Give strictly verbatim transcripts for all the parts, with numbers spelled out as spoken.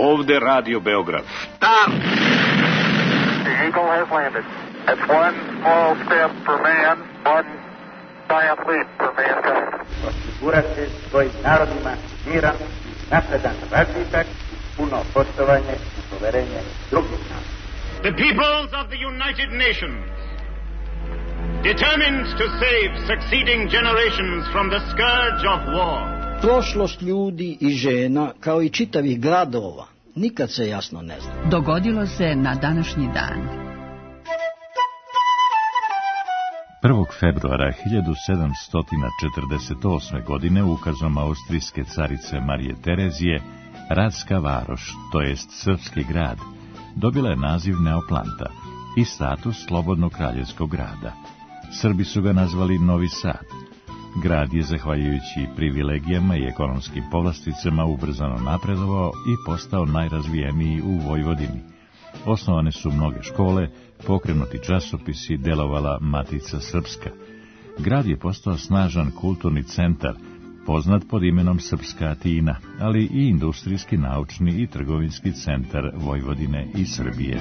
Ovde Radio Beograd. Start! The Eagle has landed. That's one small step for man, one giant leap for mankind. Osigurati svojim narodima miran, napredan razvitak, puno poštovanje i poverenje drugih naroda. The peoples of the United Nations, determined to save succeeding generations from the scourge of war. Prošlost ljudi i žena, kao i čitavih gradova, nikad se jasno ne zna. Dogodilo se na današnji dan. prvog februara hiljadu sedamsto četrdeset osme. godine ukazom austrijske carice Marije Terezije Radska varoš, to jest srpski grad, dobila je naziv Neoplanta i status slobodnog kraljevskog grada. Srbi su ga nazvali Novi Sad. Grad je, zahvaljujući privilegijama i ekonomskim povlasticama, ubrzano napredovao i postao najrazvijeniji u Vojvodini. Osnovane su mnoge škole, pokrenuti časopisi, delovala Matica Srpska. Grad je postao snažan kulturni centar, poznat pod imenom Srpska Atina, ali i industrijski, naučni i trgovinski centar Vojvodine i Srbije.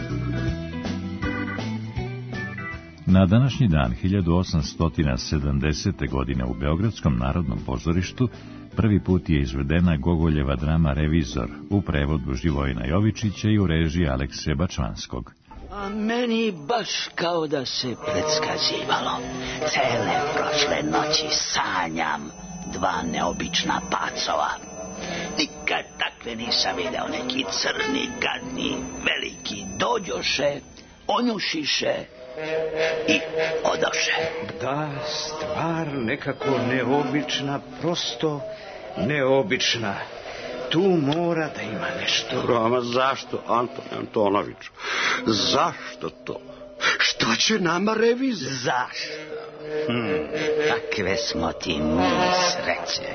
Na današnji dan hiljadu osamsto sedamdesete. godine u Beogradskom narodnom pozorištu prvi put je izvedena Gogoljeva drama Revizor u prevodu Živojina Jovičića i u režiji Alekse Bačvanskog. A meni baš kao da se predskazivalo. Cele prošle noći sanjam dva neobična pacova. Nikad takve nisam video, neki crni, gadni, veliki, dođoše, onjušiše i odoše. Da, stvar nekako neobična, prosto neobična. Tu mora da ima nešto. Roma, zašto, Antone Antonoviću? Zašto to? Što će nama revizija? Zašto? Hmm, takve smo ti mi sreće.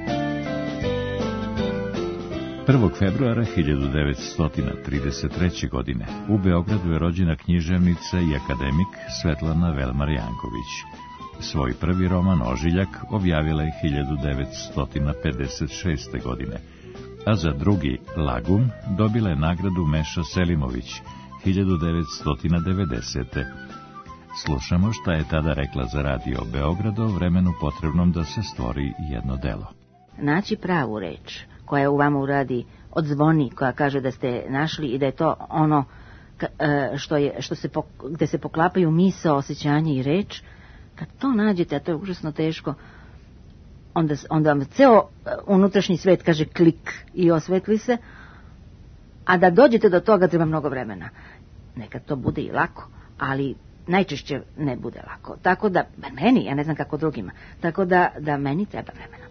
prvog februara hiljadu devetsto trideset treće. godine u Beogradu je rođena književnica i akademik Svetlana Velmar Janković. Svoj prvi roman Ožiljak objavila je hiljadu devetsto pedeset šeste. godine, a za drugi Lagum dobila je nagradu Meša Selimović hiljadu devetsto devedesete. Slušamo šta je tada rekla za Radio Beograd o vremenu potrebnom da se stvori jedno delo. Naći pravu reč koja u vama uradi odzvoni, koja kaže da ste našli i da je to ono što je, što se, gde se poklapaju misao, osjećanje i reč. Kad to nađete, a to je užasno teško, onda, onda vam ceo unutrašnji svet kaže klik i osvetli se, a da dođete do toga treba mnogo vremena. Nekad to bude i lako, ali najčešće ne bude lako. Tako da, meni, ja ne znam kako drugima, tako da, da meni treba vremena.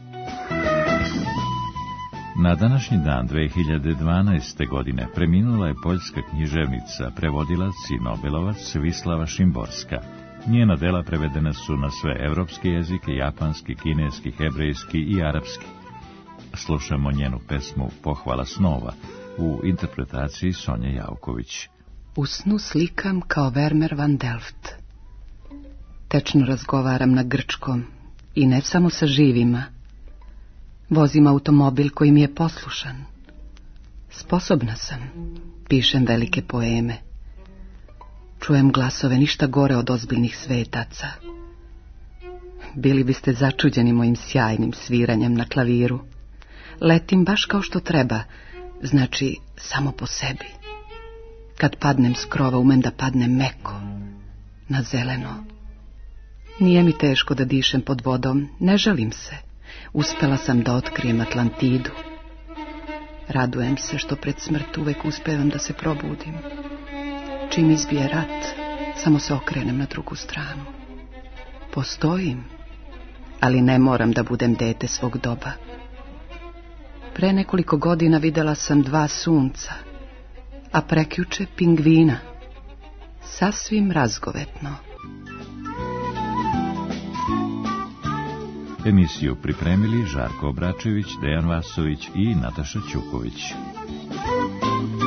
Na današnji dan dve hiljade dvanaeste. godine preminula je poljska književnica, prevodilac i nobelovac Vislava Šimborska. Njena dela prevedena su na sve evropske jezike, japanski, kineski, hebrejski i arapski. Slušamo njenu pesmu Pohvala snova u interpretaciji Sonje Javković. U snu slikam kao Vermeer van Delft. Tečno razgovaram na grčkom i ne samo sa živima. Vozim automobil koji mi je poslušan. Sposobna sam, pišem velike poeme. Čujem glasove ništa gore od ozbiljnih svetaca. Bili biste začuđeni mojim sjajnim sviranjem na klaviru. Letim baš kao što treba, znači samo po sebi. Kad padnem s krova, umem da padnem meko, na zeleno. Nije mi teško da dišem pod vodom, ne žalim se. Uspela sam da otkrijem Atlantidu. Radujem se što pred smrt uvek uspevam da se probudim. Čim izbije rat, samo se okrenem na drugu stranu. Postojim, ali ne moram da budem dete svog doba. Pre nekoliko godina videla sam dva sunca, a prekjuče pingvina. Sasvim razgovetno. Emisiju pripremili Žarko Obračević, Dejan Vasović i Nataša Ćuković.